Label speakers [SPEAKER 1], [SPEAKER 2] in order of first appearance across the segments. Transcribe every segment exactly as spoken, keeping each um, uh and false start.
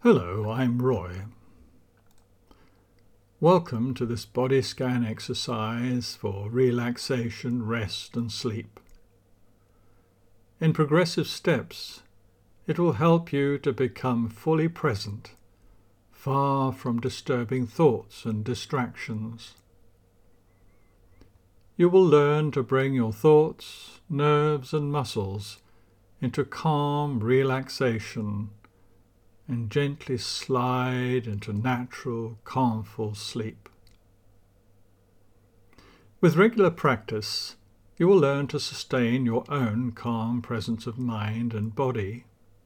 [SPEAKER 1] Hello, I'm Roy. Welcome to this body scan exercise for relaxation, rest and sleep. In progressive steps, it will help you to become fully present, far from disturbing thoughts and distractions. You will learn to bring your thoughts, nerves and muscles into calm relaxation and gently slide into natural, calmful sleep. With regular practice, you will learn to sustain your own calm presence of mind and body.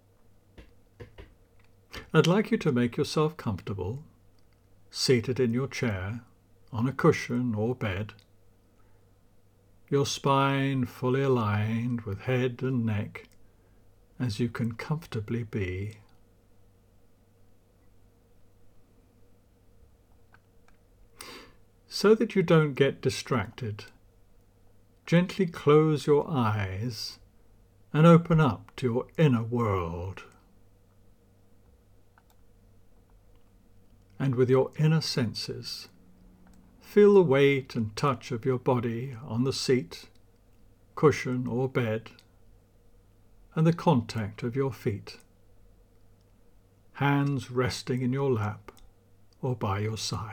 [SPEAKER 1] I'd like you to make yourself comfortable, seated in your chair, on a cushion or bed, your spine fully aligned with head and neck as you can comfortably be. So that you don't get distracted, gently close your eyes and open up to your inner world. And with your inner senses, feel the weight and touch of your body on the seat, cushion or bed, and the contact of your feet, hands resting in your lap or by your side.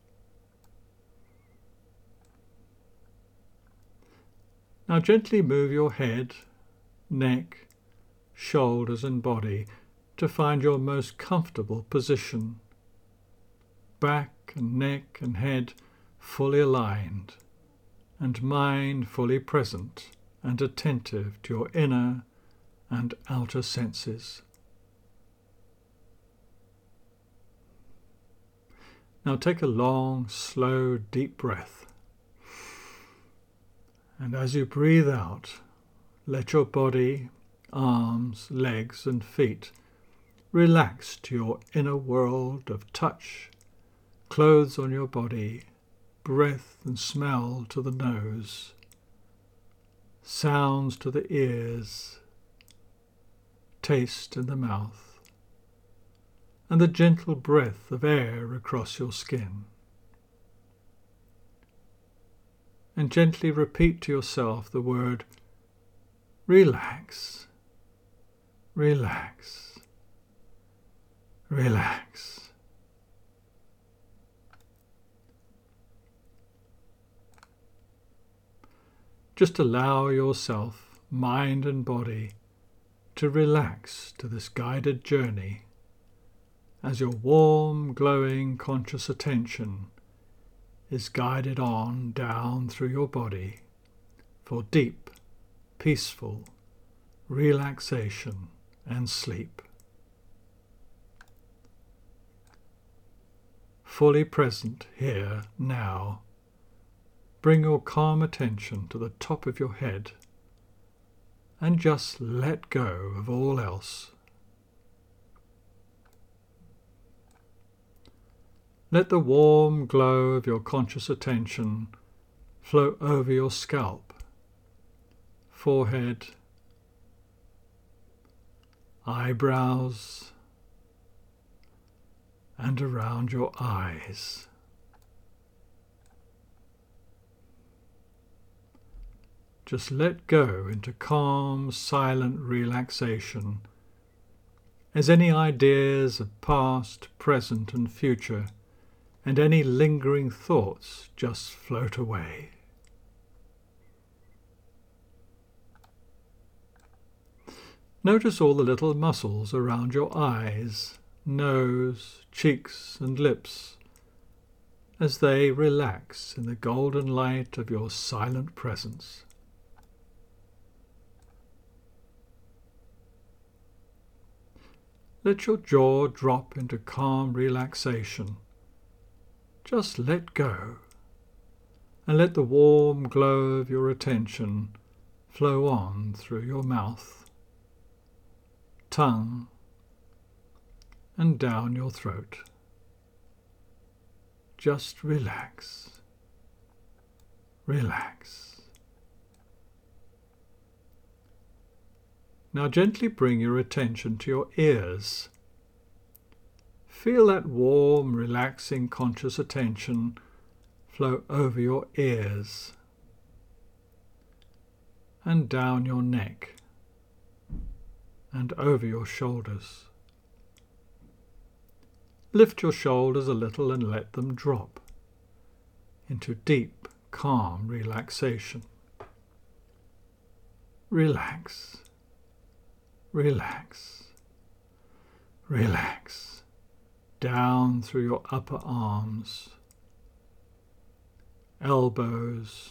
[SPEAKER 1] Now gently move your head, neck, shoulders and body to find your most comfortable position. Back and neck and head fully aligned, and mind fully present and attentive to your inner and outer senses. Now take a long, slow, deep breath. And as you breathe out, let your body, arms, legs and feet relax to your inner world of touch, clothes on your body, breath and smell to the nose, sounds to the ears, taste in the mouth, and the gentle breath of air across your skin. And gently repeat to yourself the word relax, relax, relax. Just allow yourself, mind and body, to relax to this guided journey as your warm, glowing, conscious attention is guided on down through your body for deep, peaceful relaxation and sleep. Fully present here, now, bring your calm attention to the top of your head and just let go of all else. Let the warm glow of your conscious attention flow over your scalp, forehead, eyebrows, and around your eyes. Just let go into calm, silent relaxation as any ideas of past, present, and future and any lingering thoughts just float away. Notice all the little muscles around your eyes, nose, cheeks, and lips as they relax in the golden light of your silent presence. Let your jaw drop into calm relaxation. Just let go, and let the warm glow of your attention flow on through your mouth, tongue, and down your throat. Just relax, relax. Now gently bring your attention to your ears. Feel that warm, relaxing, conscious attention flow over your ears and down your neck and over your shoulders. Lift your shoulders a little and let them drop into deep, calm relaxation. Relax, relax, relax, down through your upper arms, elbows,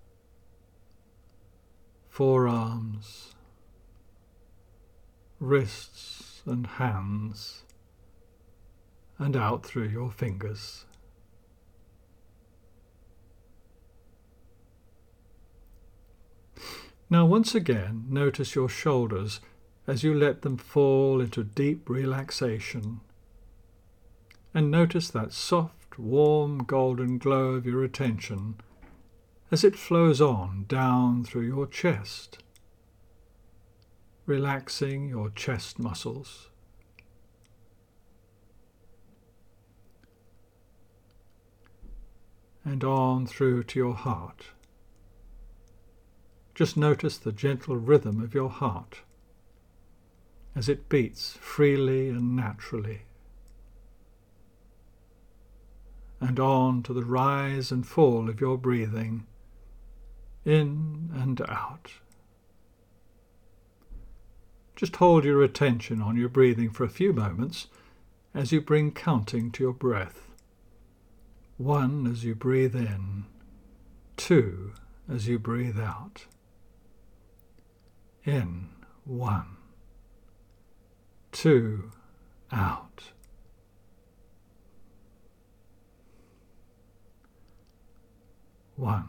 [SPEAKER 1] forearms, wrists and hands, and out through your fingers. Now once again, notice your shoulders as you let them fall into deep relaxation. And notice that soft, warm, golden glow of your attention as it flows on down through your chest, relaxing your chest muscles. And on through to your heart. Just notice the gentle rhythm of your heart as it beats freely and naturally. And on to the rise and fall of your breathing, in and out. Just hold your attention on your breathing for a few moments as you bring counting to your breath. One as you breathe in, two as you breathe out. In, one, two, out. One,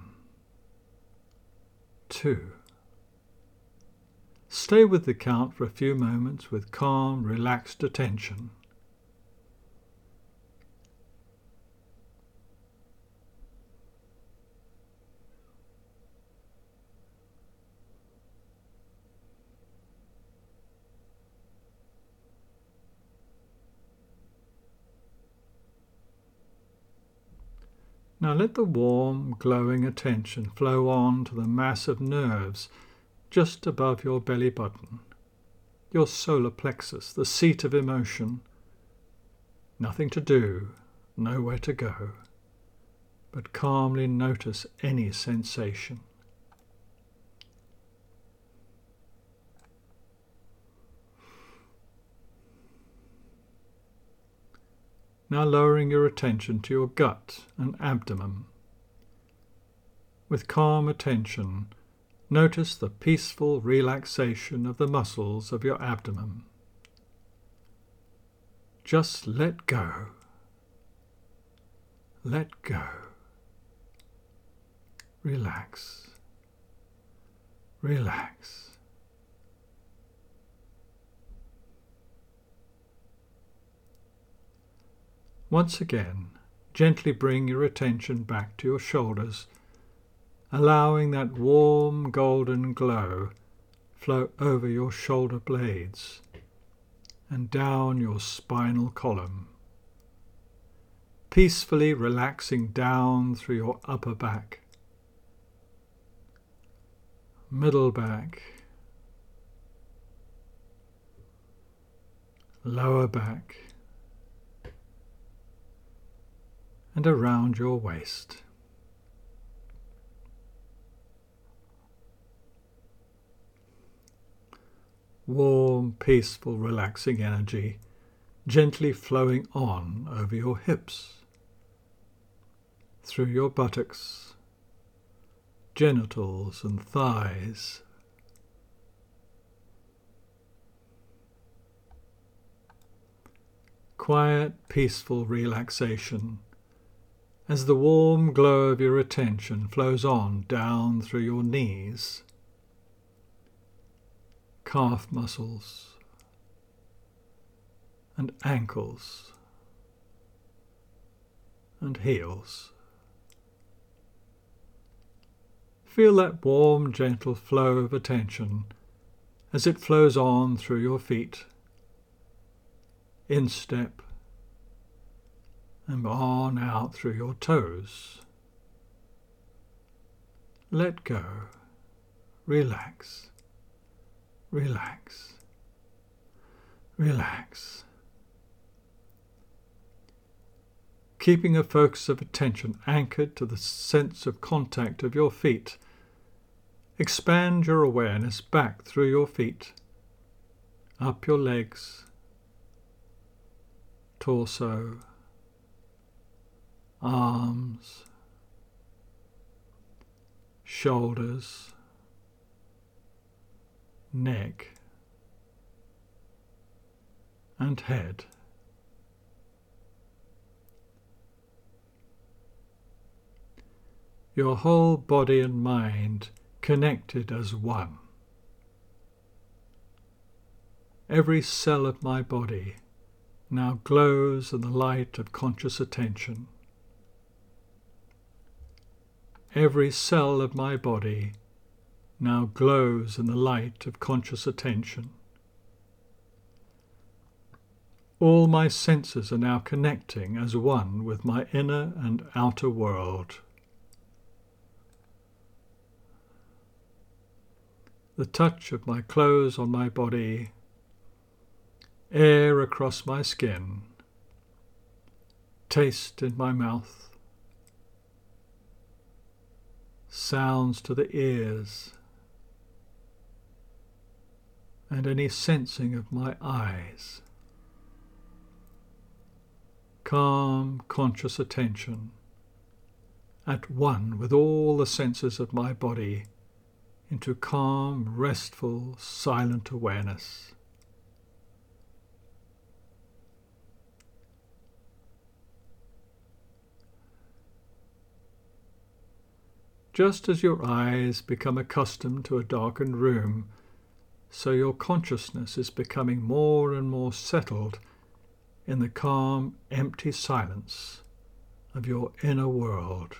[SPEAKER 1] two. Stay with the count for a few moments with calm, relaxed attention. Now let the warm, glowing attention flow on to the mass of nerves just above your belly button, your solar plexus, the seat of emotion. Nothing to do, nowhere to go, but calmly notice any sensation. Now lowering your attention to your gut and abdomen. With calm attention, notice the peaceful relaxation of the muscles of your abdomen. Just let go. Let go. Relax. Relax. Once again, gently bring your attention back to your shoulders, allowing that warm golden glow flow over your shoulder blades and down your spinal column, peacefully relaxing down through your upper back, middle back, lower back, and around your waist. Warm, peaceful, relaxing energy gently flowing on over your hips, through your buttocks, genitals and thighs. Quiet, peaceful relaxation as the warm glow of your attention flows on down through your knees, calf muscles, and ankles, and heels. Feel that warm, gentle flow of attention as it flows on through your feet, instep, and on out through your toes. Let go. Relax. Relax. Relax. Keeping a focus of attention anchored to the sense of contact of your feet, expand your awareness back through your feet, up your legs, torso, arms, shoulders, neck, and head. Your whole body and mind connected as one. Every cell of my body now glows in the light of conscious attention. Every cell of my body now glows in the light of conscious attention. All my senses are now connecting as one with my inner and outer world. The touch of my clothes on my body, air across my skin, taste in my mouth, sounds to the ears, and any sensing of my eyes. Calm, conscious attention, at one with all the senses of my body, into calm, restful, silent awareness. Just as your eyes become accustomed to a darkened room, so your consciousness is becoming more and more settled in the calm, empty silence of your inner world.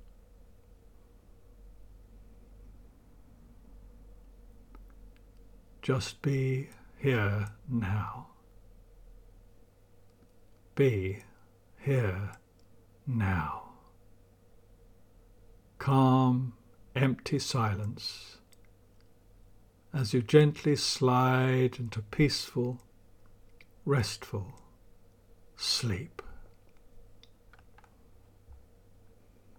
[SPEAKER 1] Just be here now. Be here now. Calm, empty silence as you gently slide into peaceful, restful sleep.